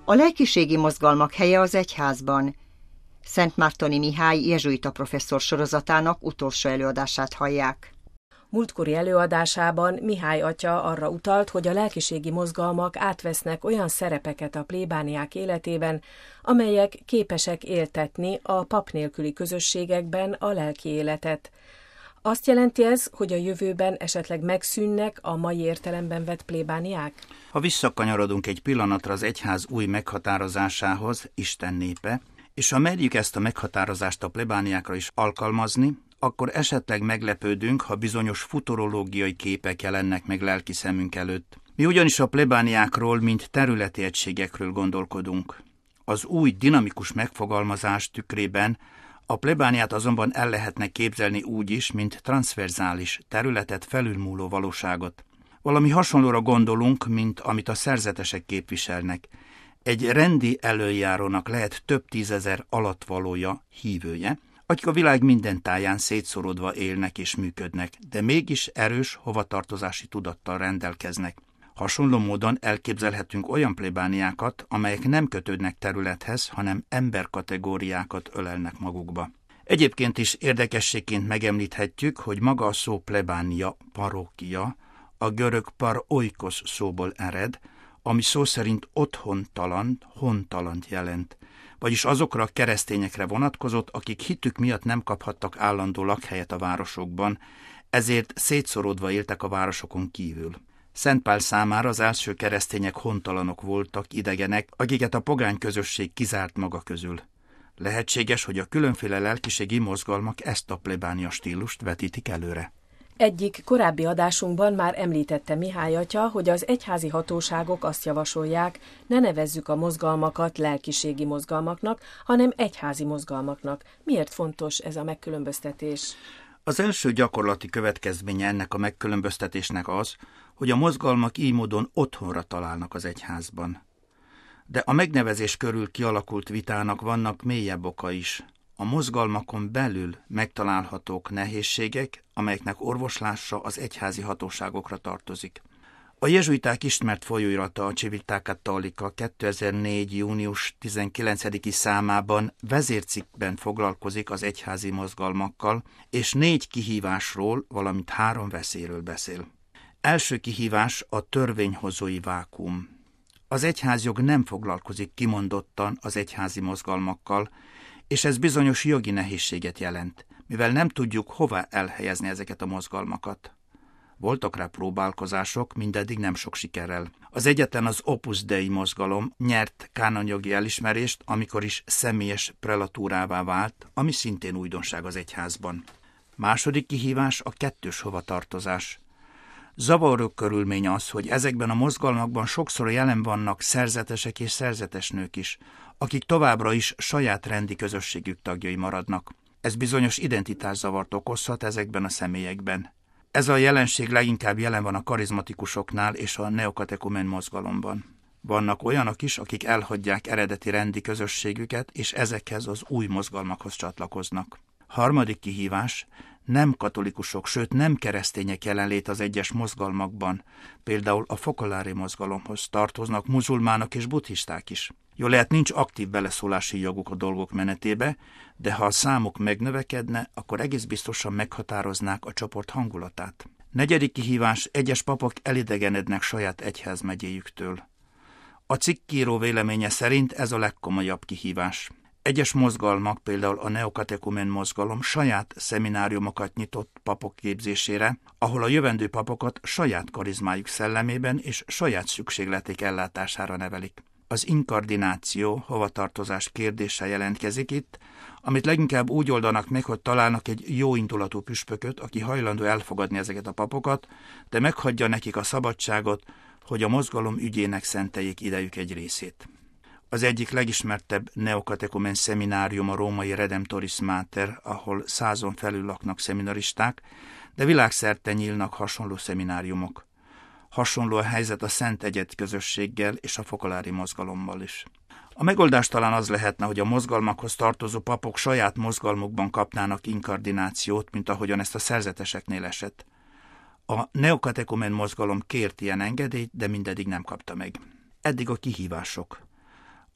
A lelkiségi mozgalmak helye az egyházban. Szentmártoni Mihály jezsuita professzor sorozatának utolsó előadását hallják. Múltkori előadásában Mihály atya arra utalt, hogy a lelkiségi mozgalmak átvesznek olyan szerepeket a plébániák életében, amelyek képesek éltetni a pap nélküli közösségekben a lelki életet. Azt jelenti ez, hogy a jövőben esetleg megszűnnek a mai értelemben vett plébániák? Ha visszakanyarodunk egy pillanatra az egyház új meghatározásához, Isten népe, és ha merjük ezt a meghatározást a plébániákra is alkalmazni, akkor esetleg meglepődünk, ha bizonyos futurológiai képek jelennek meg lelki szemünk előtt. Mi ugyanis a plébániákról, mint területi egységekről gondolkodunk. Az új dinamikus megfogalmazás tükrében a plébániát azonban el lehetne képzelni úgy is, mint transzverzális, területet felülmúló valóságot. Valami hasonlóra gondolunk, mint amit a szerzetesek képviselnek. Egy rendi elöljárónak lehet több tízezer alattvalója, hívője, akik a világ minden táján szétszorodva élnek és működnek, de mégis erős hovatartozási tudattal rendelkeznek. Hasonló módon elképzelhetünk olyan plébániákat, amelyek nem kötődnek területhez, hanem emberkategóriákat ölelnek magukba. Egyébként is érdekességként megemlíthetjük, hogy maga a szó plebánia, parókia, a görög paroikos szóból ered, ami szó szerint otthontalan, hontalant jelent, vagyis azokra a keresztényekre vonatkozott, akik hitük miatt nem kaphattak állandó lakhelyet a városokban, ezért szétszorodva éltek a városokon kívül. Szent Pál számára az első keresztények hontalanok voltak, idegenek, akiket a pogány közösség kizárt maga közül. Lehetséges, hogy a különféle lelkiségi mozgalmak ezt a plebánia stílust vetítik előre. Egyik korábbi adásunkban már említette Mihály atya, hogy az egyházi hatóságok azt javasolják, ne nevezzük a mozgalmakat lelkiségi mozgalmaknak, hanem egyházi mozgalmaknak. Miért fontos ez a megkülönböztetés? Az első gyakorlati következménye ennek a megkülönböztetésnek az, hogy a mozgalmak így módon otthonra találnak az egyházban. De a megnevezés körül kialakult vitának vannak mélyebb oka is. A mozgalmakon belül megtalálhatók nehézségek, amelyeknek orvoslása az egyházi hatóságokra tartozik. A jezsuiták ismert folyóirata, a Civiltà Cattolica 2004. június 19. számában vezércikkben foglalkozik az egyházi mozgalmakkal, és 4 kihívásról, valamint 3 veszélyről beszél. Első kihívás a törvényhozói vákuum. Az egyházjog nem foglalkozik kimondottan az egyházi mozgalmakkal, és ez bizonyos jogi nehézséget jelent, mivel nem tudjuk hova elhelyezni ezeket a mozgalmakat. Voltak rá próbálkozások, mindeddig nem sok sikerrel. Az egyetlen az Opus Dei mozgalom nyert kánonjogi elismerést, amikor is személyes prelatúrává vált, ami szintén újdonság az egyházban. Második kihívás a kettős hovatartozás. Zavaró körülmény az, hogy ezekben a mozgalmakban sokszor jelen vannak szerzetesek és szerzetesnők is, akik továbbra is saját rendi közösségük tagjai maradnak. Ez bizonyos identitászavart okozhat ezekben a személyekben. Ez a jelenség leginkább jelen van a karizmatikusoknál és a neokatekumen mozgalomban. Vannak olyanok is, akik elhagyják eredeti rendi közösségüket, és ezekhez az új mozgalmakhoz csatlakoznak. Harmadik kihívás, nem katolikusok, sőt nem keresztények jelenlét az egyes mozgalmakban, például a fokolári mozgalomhoz tartoznak muzulmánok és buddhisták is. Jól lehet, nincs aktív beleszólási joguk a dolgok menetébe, de ha a számuk megnövekedne, akkor egész biztosan meghatároznák a csoport hangulatát. Negyedik kihívás, egyes papok elidegenednek saját egyházmegyéjüktől. A cikkíró véleménye szerint ez a legkomolyabb kihívás. Egyes mozgalmak, például a neokatekumen mozgalom saját szemináriumokat nyitott papok képzésére, ahol a jövendő papokat saját karizmájuk szellemében és saját szükségleték ellátására nevelik. Az inkardináció, hovatartozás kérdése jelentkezik itt, amit leginkább úgy oldanak meg, hogy találnak egy jóindulatú püspököt, aki hajlandó elfogadni ezeket a papokat, de meghagyja nekik a szabadságot, hogy a mozgalom ügyének szenteljék idejük egy részét. Az egyik legismertebb neokatekumen szeminárium a római Redemptoris Mater, ahol 100-on felül laknak szeminaristák, de világszerte nyílnak hasonló szemináriumok. Hasonló a helyzet a Szent Egyed közösséggel és a fokolári mozgalommal is. A megoldás talán az lehetne, hogy a mozgalmakhoz tartozó papok saját mozgalmukban kapnának inkardinációt, mint ahogyan ezt a szerzeteseknél esett. A neokatekumen mozgalom kért ilyen engedélyt, de mindeddig nem kapta meg. Eddig a kihívások.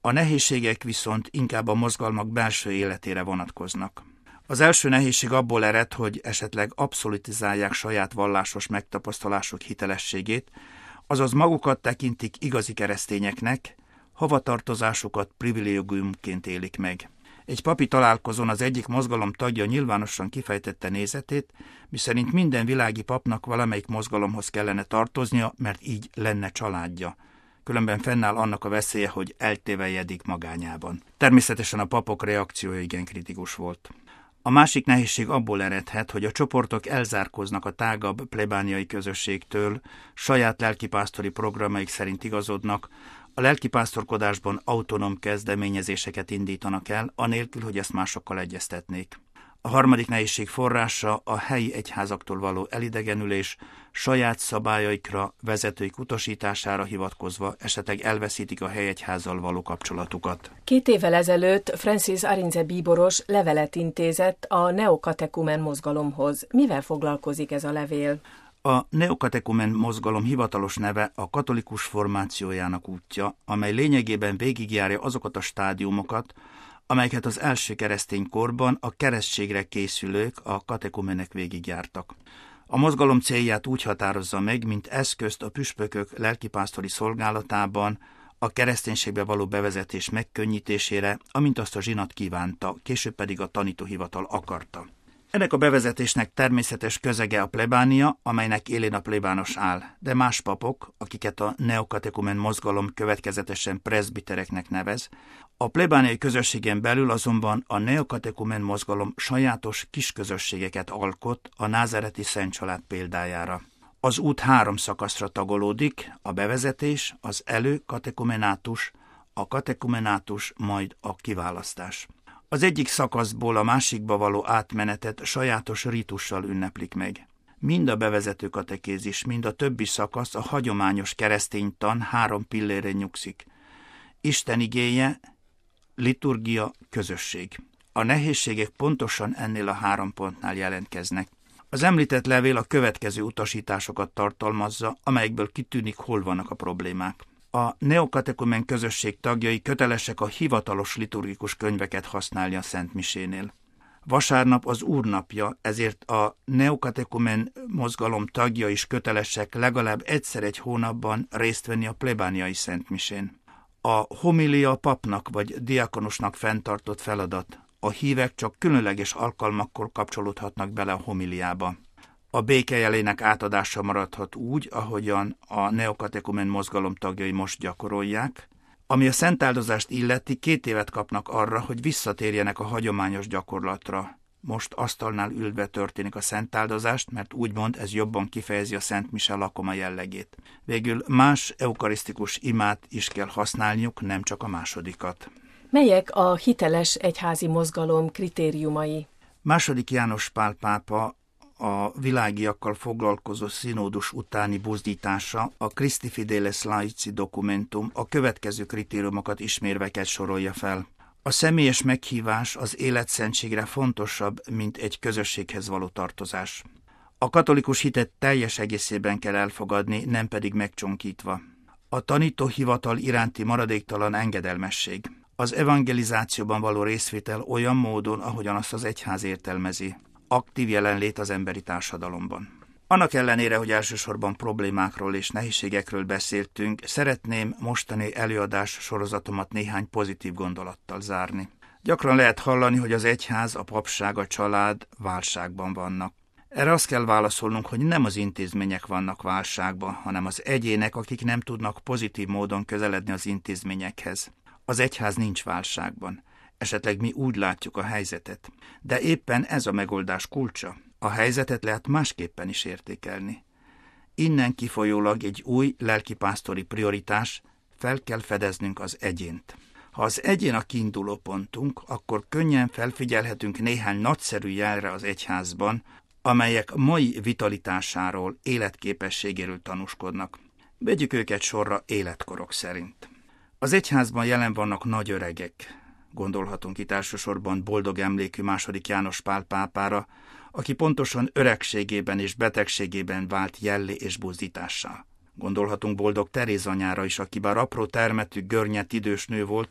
A nehézségek viszont inkább a mozgalmak belső életére vonatkoznak. Az első nehézség abból ered, hogy esetleg abszolutizálják saját vallásos megtapasztalások hitelességét, azaz magukat tekintik igazi keresztényeknek, hovatartozásukat privilégiumként élik meg. Egy papi találkozón az egyik mozgalom tagja nyilvánosan kifejtette nézetét, miszerint minden világi papnak valamelyik mozgalomhoz kellene tartoznia, mert így lenne családja. Különben fennáll annak a veszélye, hogy eltévejedik magányában. Természetesen a papok reakciója igen kritikus volt. A másik nehézség abból eredhet, hogy a csoportok elzárkóznak a tágabb plebániai közösségtől, saját lelkipásztori programjaik szerint igazodnak, a lelkipásztorkodásban autonóm kezdeményezéseket indítanak el, anélkül, hogy ezt másokkal egyeztetnék. A harmadik nehézség forrása a helyi egyházaktól való elidegenülés, saját szabályaikra, vezetőik utasítására hivatkozva esetleg elveszítik a helyegyházzal való kapcsolatukat. 2 évvel ezelőtt Francis Arinze bíboros levelet intézett a neokatekumen mozgalomhoz. Mivel foglalkozik ez a levél? A neokatekumen mozgalom hivatalos neve a katolikus formációjának útja, amely lényegében végigjárja azokat a stádiumokat, amelyeket az első keresztény korban a keresztségre készülők, a katekumenek végigjártak. A mozgalom célját úgy határozza meg, mint eszközt a püspökök lelkipásztori szolgálatában, a kereszténységbe való bevezetés megkönnyítésére, amint azt a zsinat kívánta, később pedig a tanítóhivatal akarta. Ennek a bevezetésnek természetes közege a plebánia, amelynek élén a plébános áll, de más papok, akiket a neokatekumen mozgalom következetesen prezbitereknek nevez, a plebániai közösségen belül azonban a neokatekumen mozgalom sajátos kisközösségeket alkot a názáreti szentcsalád példájára. Az út 3 szakaszra tagolódik, a bevezetés, az előkatekumenátus, a katekumenátus, majd a kiválasztás. Az egyik szakaszból a másikba való átmenetet sajátos rítussal ünneplik meg. Mind a bevezető katekézis, mind a többi szakasz a hagyományos kereszténytan 3 pillére nyugszik. Isten igéje, liturgia, közösség. A nehézségek pontosan ennél a 3 pontnál jelentkeznek. Az említett levél a következő utasításokat tartalmazza, amelyekből kitűnik, hol vannak a problémák. A neokatekumen közösség tagjai kötelesek a hivatalos liturgikus könyveket használni a Szent Misénél. Vasárnap az Úrnapja, ezért a neokatekumen mozgalom tagja is kötelesek legalább egyszer egy hónapban részt venni a plebániai Szent Misén. A homilia a papnak vagy diakonusnak fenntartott feladat. A hívek csak különleges alkalmakkor kapcsolódhatnak bele a homiliába. A béke jelének átadása maradhat úgy, ahogyan a neokatekumen mozgalom tagjai most gyakorolják. Ami a szentáldozást illeti, 2 évet kapnak arra, hogy visszatérjenek a hagyományos gyakorlatra. Most asztalnál ülve történik a szentáldozást, mert úgymond ez jobban kifejezi a Szent Mise lakoma jellegét. Végül más eukarisztikus imát is kell használniuk, nem csak a másodikat. Melyek a hiteles egyházi mozgalom kritériumai? II. János Pál pápa a világiakkal foglalkozó színódus utáni buzdítása, a Christi Fideles Laici dokumentum a következő kritériumokat ismérveket sorolja fel. A személyes meghívás az életszentségre fontosabb, mint egy közösséghez való tartozás. A katolikus hitet teljes egészében kell elfogadni, nem pedig megcsonkítva. A tanítóhivatal iránti maradéktalan engedelmesség. Az evangelizációban való részvétel olyan módon, ahogyan azt az egyház értelmezi. Aktív jelenlét az emberi társadalomban. Annak ellenére, hogy elsősorban problémákról és nehézségekről beszéltünk, szeretném mostani előadás sorozatomat néhány pozitív gondolattal zárni. Gyakran lehet hallani, hogy az egyház, a papság, a család válságban vannak. Erre azt kell válaszolnunk, hogy nem az intézmények vannak válságban, hanem az egyének, akik nem tudnak pozitív módon közeledni az intézményekhez. Az egyház nincs válságban. Esetleg mi úgy látjuk a helyzetet. De éppen ez a megoldás kulcsa. A helyzetet lehet másképpen is értékelni. Innen kifolyólag egy új lelkipásztori prioritás, fel kell fedeznünk az egyént. Ha az egyén a kiinduló pontunk, akkor könnyen felfigyelhetünk néhány nagyszerű jelre az egyházban, amelyek mai vitalitásáról, életképességéről tanúskodnak. Vegyük őket sorra életkorok szerint. Az egyházban jelen vannak nagy öregek. Gondolhatunk itt elsősorban boldog emlékű II. János Pál pápára, aki pontosan öregségében és betegségében vált jellé és buzdítássá. Gondolhatunk boldog Teréz anyára is, aki bár apró termetű, görnyedt idős nő volt,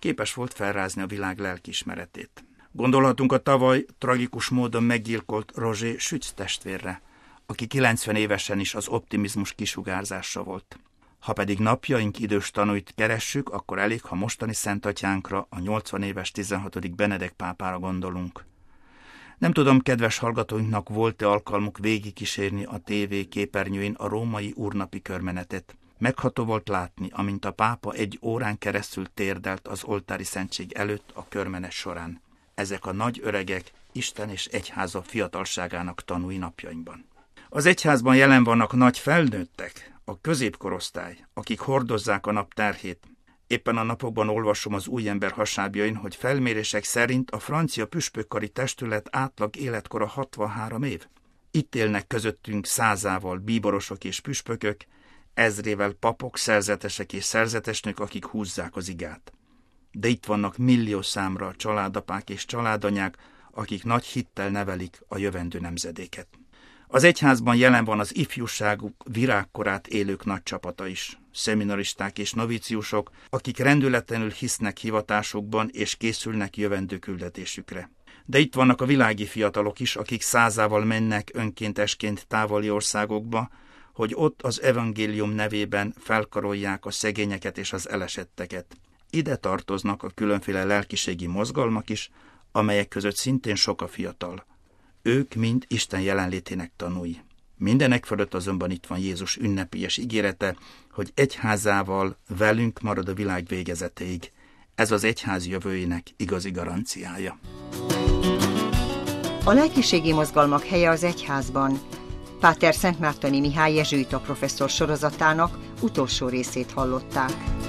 képes volt felrázni a világ lelkiismeretét. Gondolhatunk a tavaly tragikus módon meggyilkolt Roger Schütz testvérre, aki 90 évesen is az optimizmus kisugárzása volt. Ha pedig napjaink idős tanúit keressük, akkor elég, ha mostani szentatyánkra, a 80 éves 16. Benedek pápára gondolunk. Nem tudom, kedves hallgatóinknak volt-e alkalmuk végigkísérni a TV képernyőin a római úrnapi körmenetet. Megható volt látni, amint a pápa 1 órán keresztül térdelt az oltári szentség előtt a körmenet során. Ezek a nagy öregek Isten és egyháza fiatalságának tanúi napjainkban. Az egyházban jelen vannak nagy felnőttek, a középkorosztály, akik hordozzák a nap terhét. Éppen a napokban olvasom az Új Ember hasábjain, hogy felmérések szerint a francia püspökkari testület átlag életkora 63 év. Itt élnek közöttünk 100-ával bíborosok és püspökök, 1000-ével papok, szerzetesek és szerzetesnők, akik húzzák az igát. De itt vannak millió számra a családapák és családanyák, akik nagy hittel nevelik a jövendő nemzedéket. Az egyházban jelen van az ifjúságuk virágkorát élők nagy csapata is, szeminaristák és novíciusok, akik rendületlenül hisznek hivatásukban és készülnek jövendő küldetésükre. De itt vannak a világi fiatalok is, akik 100-ával mennek önkéntesként távoli országokba, hogy ott az evangélium nevében felkarolják a szegényeket és az elesetteket. Ide tartoznak a különféle lelkiségi mozgalmak is, amelyek között szintén sok a fiatal. Ők mind Isten jelenlétének tanúi. Mindenek fölött azonban itt van Jézus ünnepélyes ígérete, hogy egyházával velünk marad a világ végezetéig. Ez az egyház jövőjének igazi garanciája. A lelkiségi mozgalmak helye az egyházban. Páter Szentmártoni Mihály jezsuita professzor sorozatának utolsó részét hallották.